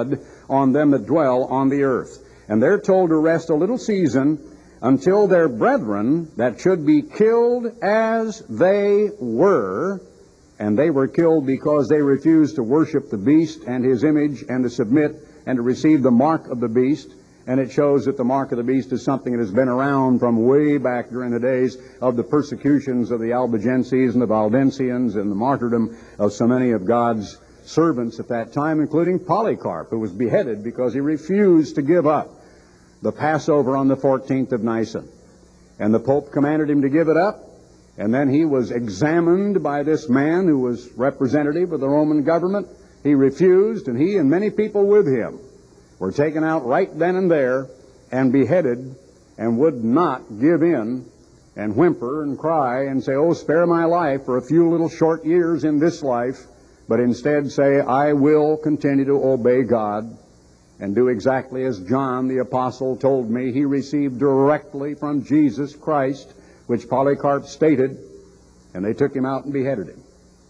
on them that dwell on the earth. And they're told to rest a little season until their brethren that should be killed as they were, and they were killed because they refused to worship the beast and his image and to submit and to receive the mark of the beast. And it shows that the mark of the beast is something that has been around from way back during the days of the persecutions of the Albigenses and the Valdensians and the martyrdom of so many of God's servants at that time, including Polycarp, who was beheaded because he refused to give up the Passover on the fourteenth of Nisan. And the Pope commanded him to give it up, and then he was examined by this man who was representative of the Roman government. He refused, and he and many people with him were taken out right then and there and beheaded, and would not give in and whimper and cry and say, oh, spare my life for a few little short years in this life, but instead say, I will continue to obey God and do exactly as John the Apostle told me he received directly from Jesus Christ, which Polycarp stated, and they took him out and beheaded him.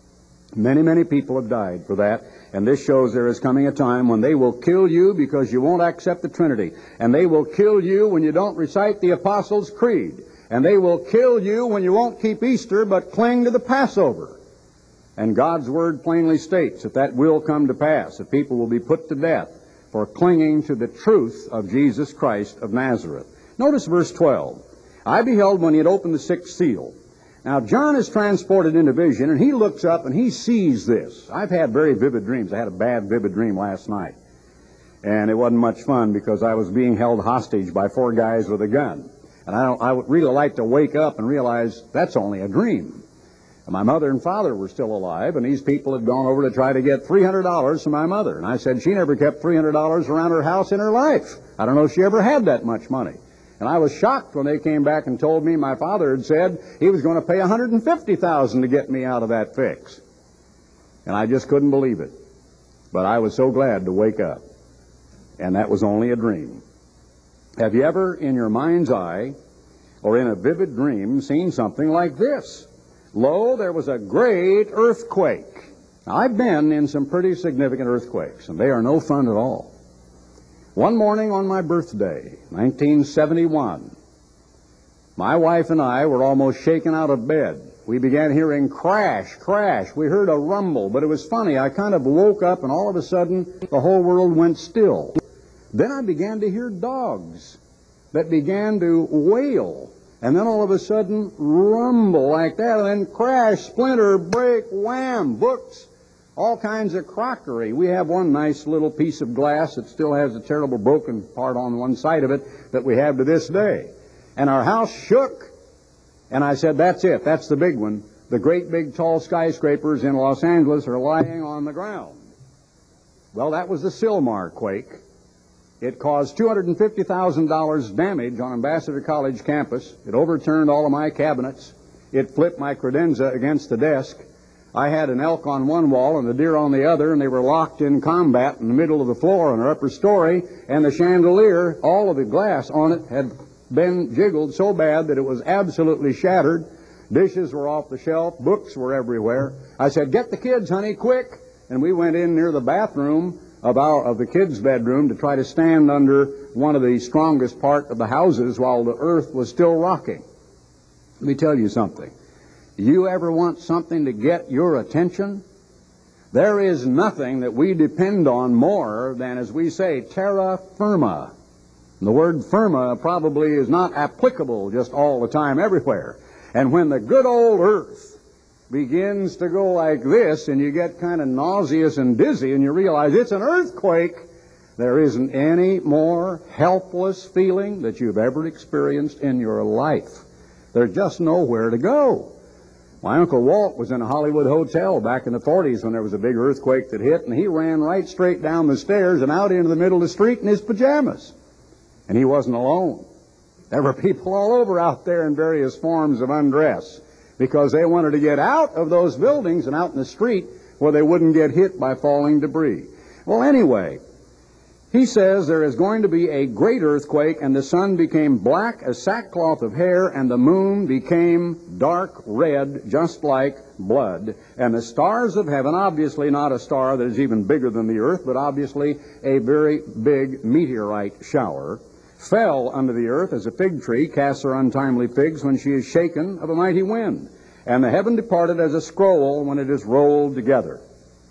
Many, many people have died for that, and this shows there is coming a time when they will kill you because you won't accept the Trinity, and they will kill you when you don't recite the Apostles' Creed, and they will kill you when you won't keep Easter but cling to the Passover. And God's Word plainly states that that will come to pass, that people will be put to death for clinging to the truth of Jesus Christ of Nazareth. Notice verse twelve. I beheld when he had opened the sixth seal. Now, John is transported into vision, and he looks up and he sees this. I've had very vivid dreams. I had a bad, vivid dream last night. And it wasn't much fun because I was being held hostage by four guys with a gun. And I, don't, I would really like to wake up and realize that's only a dream. And my mother and father were still alive, and these people had gone over to try to get three hundred dollars from my mother. And I said she never kept three hundred dollars around her house in her life. I don't know if she ever had that much money. And I was shocked when they came back and told me my father had said he was going to pay one hundred fifty thousand dollars to get me out of that fix. And I just couldn't believe it. But I was so glad to wake up. And that was only a dream. Have you ever, in your mind's eye, or in a vivid dream, seen something like this? Lo, there was a great earthquake. Now, I've been in some pretty significant earthquakes, and they are no fun at all. One morning on my birthday, nineteen seventy-one, my wife and I were almost shaken out of bed. We began hearing crash, crash. We heard a rumble, but it was funny. I kind of woke up, and all of a sudden, the whole world went still. Then I began to hear dogs that began to wail, and then all of a sudden, rumble like that, and then crash, splinter, break, wham, books. All kinds of crockery. We have one nice little piece of glass that still has a terrible broken part on one side of it that we have to this day. And our house shook. And I said, that's it. That's the big one. The great big tall skyscrapers in Los Angeles are lying on the ground. Well, that was the Sylmar quake. It caused two hundred fifty thousand dollars damage on Ambassador College campus. It overturned all of my cabinets. It flipped my credenza against the desk. I had an elk on one wall and a deer on the other, and they were locked in combat in the middle of the floor on our upper story, and the chandelier, all of the glass on it, had been jiggled so bad that it was absolutely shattered. Dishes were off the shelf. Books were everywhere. I said, get the kids, honey, quick. And we went in near the bathroom of, our, of the kids' bedroom to try to stand under one of the strongest part of the houses while the earth was still rocking. Let me tell you something. You ever want something to get your attention? There is nothing that we depend on more than, as we say, terra firma. And the word firma probably is not applicable just all the time everywhere. And when the good old earth begins to go like this and you get kind of nauseous and dizzy and you realize it's an earthquake, there isn't any more helpless feeling that you've ever experienced in your life. There's just nowhere to go. My Uncle Walt was in a Hollywood hotel back in the forties when there was a big earthquake that hit, and he ran right straight down the stairs and out into the middle of the street in his pajamas. And he wasn't alone. There were people all over out there in various forms of undress because they wanted to get out of those buildings and out in the street where they wouldn't get hit by falling debris. Well, anyway, He says there is going to be a great earthquake, and the sun became black as sackcloth of hair, and the moon became dark red, just like blood. And the stars of heaven, obviously not a star that is even bigger than the earth, but obviously a very big meteorite shower, fell unto the earth as a fig tree casts her untimely figs when she is shaken of a mighty wind. And the heaven departed as a scroll when it is rolled together.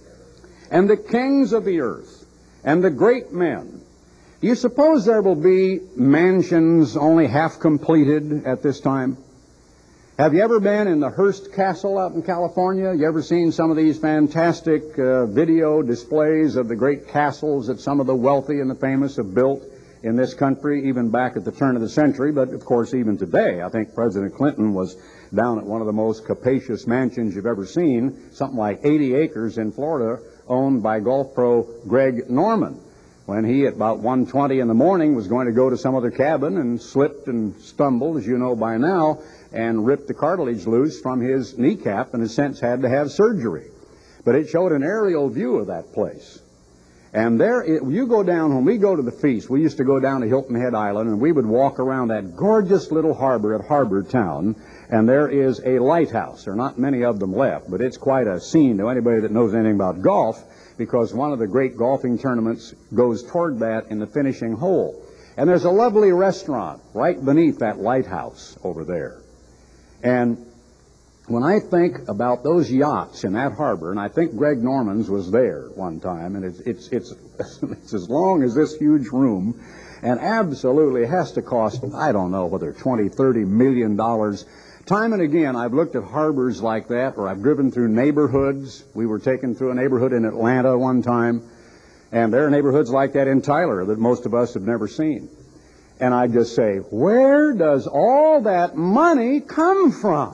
And the kings of the earth and the great men. Do you suppose there will be mansions only half completed at this time? Have you ever been in the Hearst Castle out in California? You ever seen some of these fantastic uh, video displays of the great castles that some of the wealthy and the famous have built in this country, even back at the turn of the century, but of course even today? I think President Clinton was down at one of the most capacious mansions you've ever seen, something like eighty acres in Florida, owned by golf pro Greg Norman, when he, at about one twenty in the morning, was going to go to some other cabin and slipped and stumbled, as you know by now, and ripped the cartilage loose from his kneecap and has since had to have surgery. But it showed an aerial view of that place. And there, it, you go down, when we go to the feast, we used to go down to Hilton Head Island, and we would walk around that gorgeous little harbor at Harbor Town, and there is a lighthouse. There are not many of them left, but it's quite a scene to anybody that knows anything about golf, because one of the great golfing tournaments goes toward that in the finishing hole. And there's a lovely restaurant right beneath that lighthouse over there. And when I think about those yachts in that harbor, and I think Greg Norman's was there one time, and it's it's it's, it's as long as this huge room, and absolutely has to cost, I don't know, whether twenty, thirty million dollars. Time and again, I've looked at harbors like that, or I've driven through neighborhoods. We were taken through a neighborhood in Atlanta one time, and there are neighborhoods like that in Tyler that most of us have never seen. And I just say, where does all that money come from?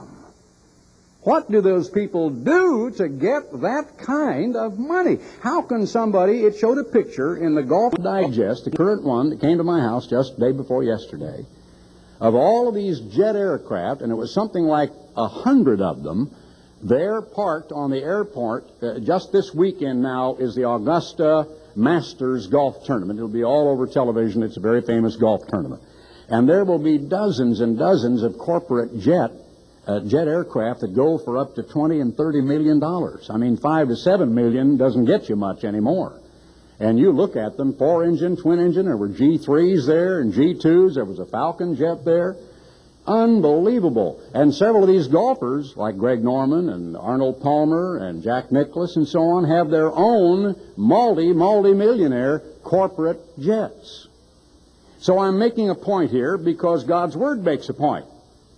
What do those people do to get that kind of money? How can somebody, it showed a picture in the Golf Digest, the current one that came to my house just the day before yesterday, of all of these jet aircraft, and it was something like a hundred of them, there parked on the airport. Uh, just this weekend now is the Augusta Masters Golf Tournament. It'll be all over television. It's a very famous golf tournament. And there will be dozens and dozens of corporate jet Uh, jet aircraft that go for up to twenty and thirty million dollars. I mean, five to seven million doesn't get you much anymore. And you look at them, four engine, twin engine. There were G threes there and G twos. There was a Falcon jet there. Unbelievable. And several of these golfers, like Greg Norman and Arnold Palmer and Jack Nicklaus and so on, have their own multi, multi-millionaire corporate jets. So I'm making a point here because God's Word makes a point.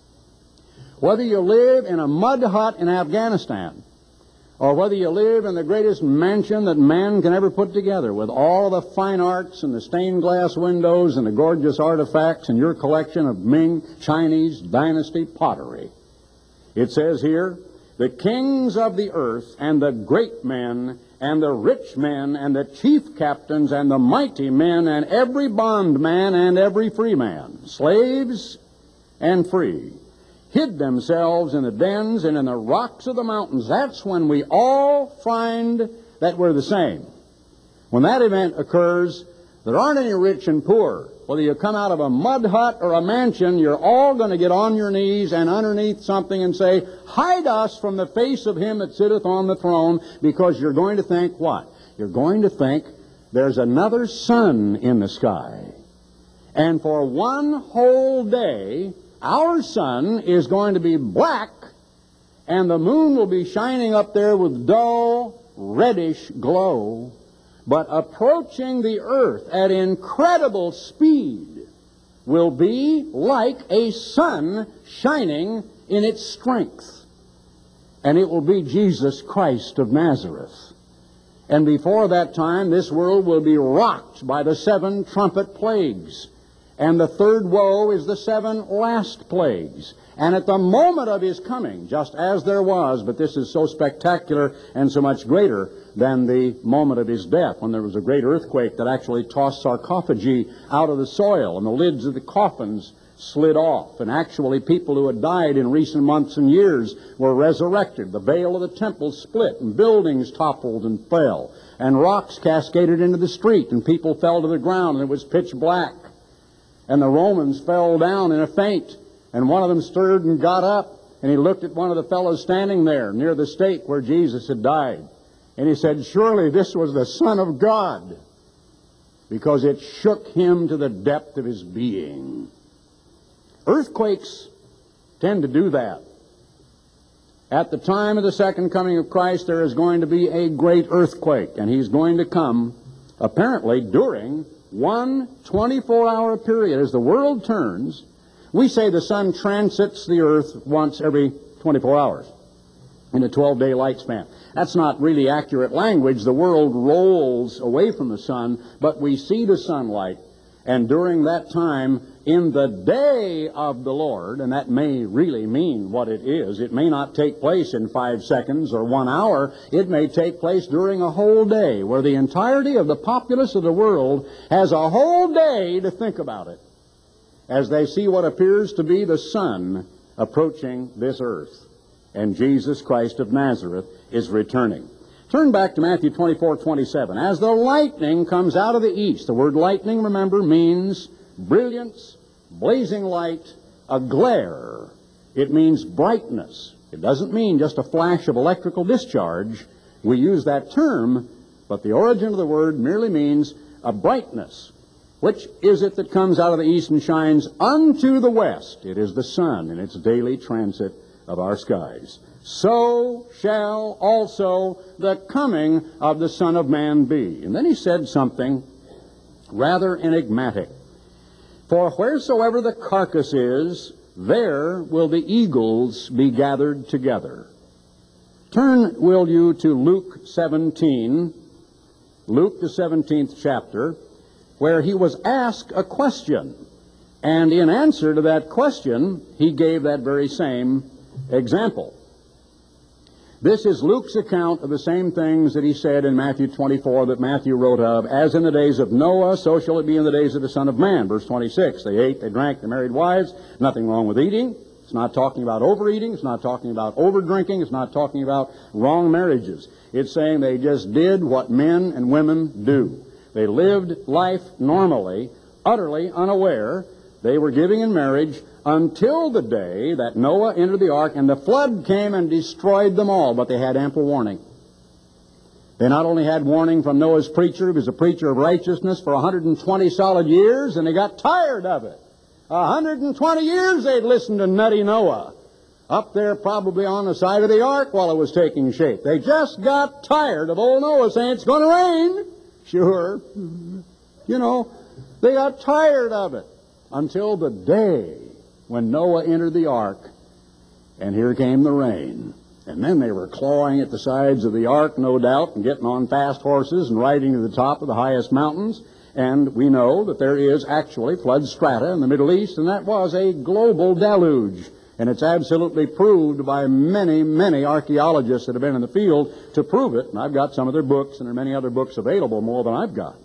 Whether you live in a mud hut in Afghanistan, or whether you live in the greatest mansion that man can ever put together, with all the fine arts and the stained glass windows and the gorgeous artifacts and your collection of Ming Chinese dynasty pottery, it says here, the kings of the earth and the great men and the rich men and the chief captains and the mighty men and every bondman and every free man, slaves and free, hid themselves in the dens and in the rocks of the mountains. That's when we all find that we're the same. When that event occurs, there aren't any rich and poor. Whether you come out of a mud hut or a mansion, you're all going to get on your knees and underneath something and say, hide us from the face of him that sitteth on the throne, because you're going to think what? You're going to think there's another sun in the sky. And for one whole day, our sun is going to be black, and the moon will be shining up there with dull, reddish glow, but approaching the earth at incredible speed will be like a sun shining in its strength. And it will be Jesus Christ of Nazareth. And before that time, this world will be rocked by the seven trumpet plagues. And the third woe is the seven last plagues. And at the moment of his coming, just as there was, but this is so spectacular and so much greater than the moment of his death, when there was a great earthquake that actually tossed sarcophagi out of the soil, and the lids of the coffins slid off, and actually people who had died in recent months and years were resurrected. The veil of the temple split, and buildings toppled and fell, and rocks cascaded into the street, and people fell to the ground, and it was pitch black. And the Romans fell down in a faint, and one of them stirred and got up, and he looked at one of the fellows standing there near the stake where Jesus had died, and he said, "Surely this was the Son of God," because it shook him to the depth of his being. Earthquakes tend to do that. At the time of the second coming of Christ, there is going to be a great earthquake, and he's going to come, apparently, during one twenty-four hour period. As the world turns, we say the sun transits the earth once every twenty-four hours in a twelve day light span. That's not really accurate language. The world rolls away from the sun, but we see the sunlight, and during that time, in the day of the Lord, and that may really mean what it is. It may not take place in five seconds or one hour. It may take place during a whole day, where the entirety of the populace of the world has a whole day to think about it, as they see what appears to be the sun approaching this earth, and Jesus Christ of Nazareth is returning. Turn back to Matthew twenty-four twenty-seven. As the lightning comes out of the east, the word lightning, remember, means brilliance, blazing light, a glare. It means brightness. It doesn't mean just a flash of electrical discharge. We use that term, but the origin of the word merely means a brightness. Which is it that comes out of the east and shines unto the west? It is the sun in its daily transit of our skies. So shall also the coming of the Son of Man be. And then he said something rather enigmatic. For wheresoever the carcass is, there will the eagles be gathered together. Turn, will you, to Luke seventeen, Luke the seventeenth chapter, where he was asked a question. And in answer to that question, he gave that very same example. This is Luke's account of the same things that he said in Matthew twenty-four that Matthew wrote of. As in the days of Noah, so shall it be in the days of the Son of Man. Verse twenty-six, they ate, they drank, they married wives. Nothing wrong with eating. It's not talking about overeating. It's not talking about overdrinking. It's not talking about wrong marriages. It's saying they just did what men and women do. They lived life normally, utterly unaware. They were giving in marriage until the day that Noah entered the ark and the flood came and destroyed them all. But they had ample warning. They not only had warning from Noah's preacher, who was a preacher of righteousness for one hundred twenty solid years, and they got tired of it. one hundred twenty years they'd listened to nutty Noah, up there probably on the side of the ark while it was taking shape. They just got tired of old Noah saying, it's going to rain. Sure. You know, they got tired of it until the day when Noah entered the ark, and here came the rain. And then they were clawing at the sides of the ark, no doubt, and getting on fast horses and riding to the top of the highest mountains. And we know that there is actually flood strata in the Middle East, and that was a global deluge. And it's absolutely proved by many, many archaeologists that have been in the field to prove it. And I've got some of their books, and there are many other books available, more than I've got.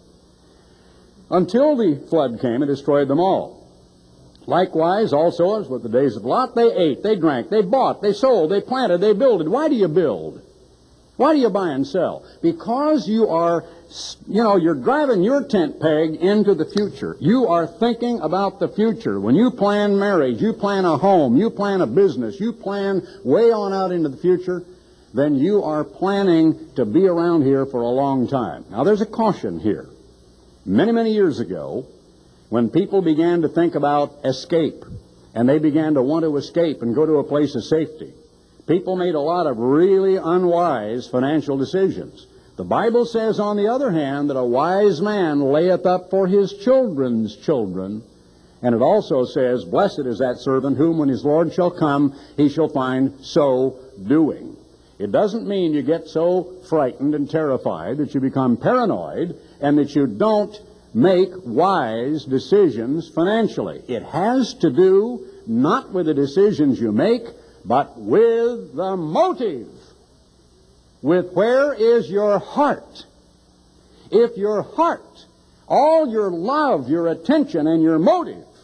Until the flood came and destroyed them all. Likewise, also, as with the days of Lot, they ate, they drank, they bought, they sold, they planted, they builded. Why do you build? Why do you buy and sell? Because you are, you know, you're driving your tent peg into the future. You are thinking about the future. When you plan marriage, you plan a home, you plan a business, you plan way on out into the future, then you are planning to be around here for a long time. Now, there's a caution here. Many, many years ago, when people began to think about escape, and they began to want to escape and go to a place of safety, people made a lot of really unwise financial decisions. The Bible says, on the other hand, that a wise man layeth up for his children's children. And it also says, blessed is that servant whom when his Lord shall come, he shall find so doing. It doesn't mean you get so frightened and terrified that you become paranoid and that you don't make wise decisions financially. It has to do not with the decisions you make, but with the motive. With where is your heart? If your heart, all your love, your attention, and your motive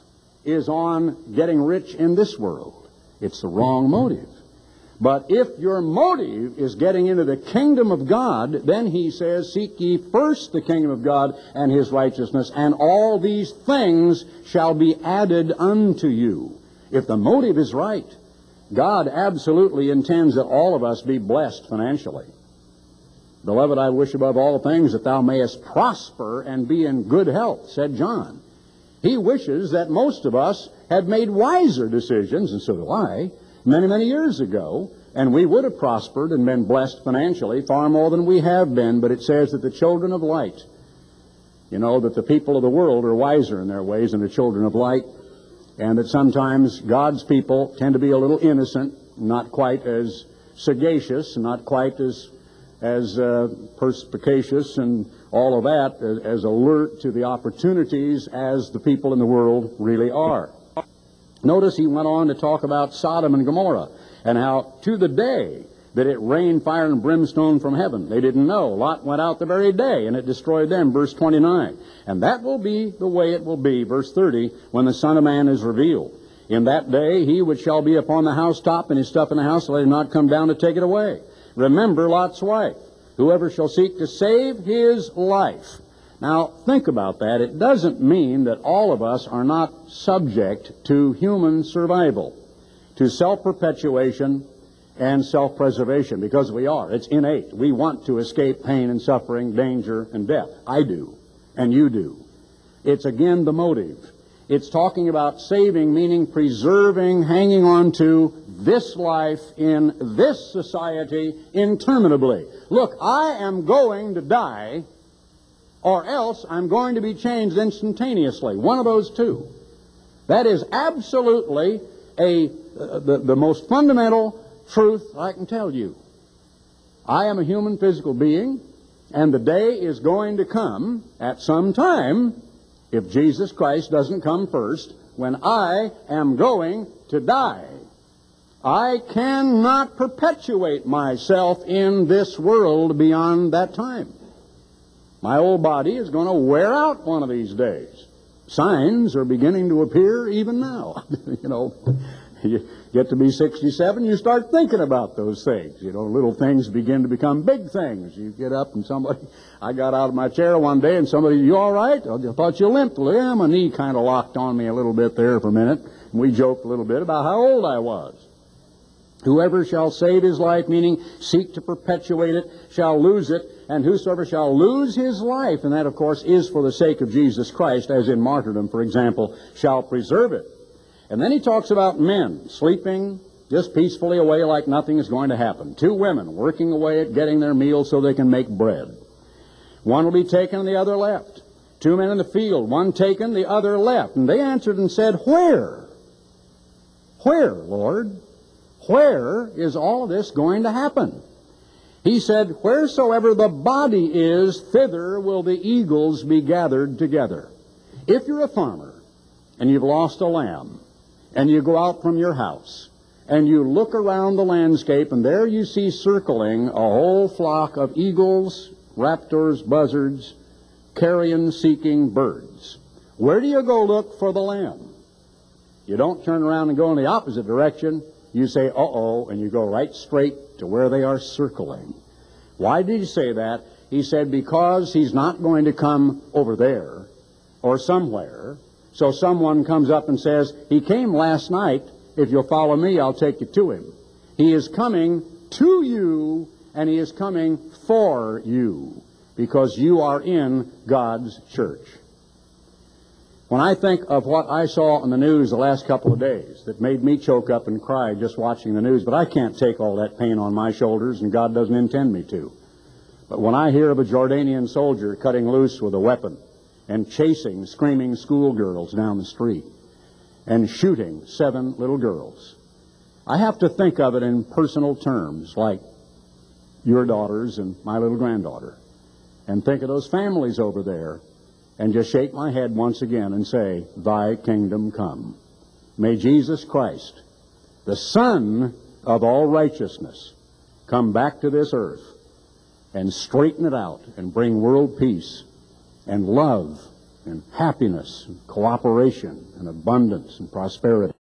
is on getting rich in this world. It's the wrong motive. But if your motive is getting into the kingdom of God, then he says, seek ye first the kingdom of God and his righteousness, and all these things shall be added unto you. If the motive is right, God absolutely intends that all of us be blessed financially. Beloved, I wish above all things that thou mayest prosper and be in good health, said John. He wishes that most of us had made wiser decisions, and so do I, many, many years ago, and we would have prospered and been blessed financially far more than we have been. But it says that the children of light, you know, that the people of the world are wiser in their ways than the children of light, and that sometimes God's people tend to be a little innocent, not quite as sagacious, not quite as as uh, perspicacious and all of that, as, as alert to the opportunities as the people in the world really are. Notice he went on to talk about Sodom and Gomorrah, and how to the day that it rained fire and brimstone from heaven. They didn't know. Lot went out the very day, and it destroyed them, verse twenty-nine. And that will be the way it will be, verse thirty, when the Son of Man is revealed. In that day he which shall be upon the housetop and his stuff in the house, let him not come down to take it away. Remember Lot's wife. Whoever shall seek to save his life. Now, think about that. It doesn't mean that all of us are not subject to human survival, to self-perpetuation and self-preservation, because we are. It's innate. We want to escape pain and suffering, danger and death. I do, and you do. It's again the motive. It's talking about saving, meaning preserving, hanging on to this life in this society interminably. Look, I am going to die, or else I'm going to be changed instantaneously. One of those two. That is absolutely a uh, the, the most fundamental truth I can tell you. I am a human physical being, and the day is going to come at some time, if Jesus Christ doesn't come first, when I am going to die. I cannot perpetuate myself in this world beyond that time. My old body is going to wear out one of these days. Signs are beginning to appear even now. You know, you get to be sixty-seven, you start thinking about those things. You know, little things begin to become big things. You get up and somebody, I got out of my chair one day and somebody, you all right? I thought you limped. Yeah, my knee kind of locked on me a little bit there for a minute. And we joked a little bit about how old I was. Whoever shall save his life, meaning seek to perpetuate it, shall lose it, and whosoever shall lose his life, and that, of course, is for the sake of Jesus Christ, as in martyrdom, for example, shall preserve it. And then he talks about men sleeping just peacefully away like nothing is going to happen. Two women working away at getting their meals so they can make bread. One will be taken and the other left. Two men in the field, one taken, the other left. And they answered and said, Where? Where, Lord? Where is all of this going to happen? He said, Wheresoever the body is, thither will the eagles be gathered together. If you're a farmer and you've lost a lamb, and you go out from your house, and you look around the landscape, and there you see circling a whole flock of eagles, raptors, buzzards, carrion-seeking birds. Where do you go look for the lamb? You don't turn around and go in the opposite direction. You say, uh-oh, and you go right straight to where they are circling. Why did he say that? He said, because he's not going to come over there or somewhere. So someone comes up and says, he came last night. If you'll follow me, I'll take you to him. He is coming to you, and he is coming for you, because you are in God's church. When I think of what I saw on the news the last couple of days that made me choke up and cry just watching the news, but I can't take all that pain on my shoulders, and God doesn't intend me to. But when I hear of a Jordanian soldier cutting loose with a weapon and chasing screaming schoolgirls down the street and shooting seven little girls, I have to think of it in personal terms, like your daughters and my little granddaughter, and think of those families over there, and just shake my head once again and say, Thy kingdom come. May Jesus Christ, the Son of all righteousness, come back to this earth and straighten it out and bring world peace and love and happiness and cooperation and abundance and prosperity.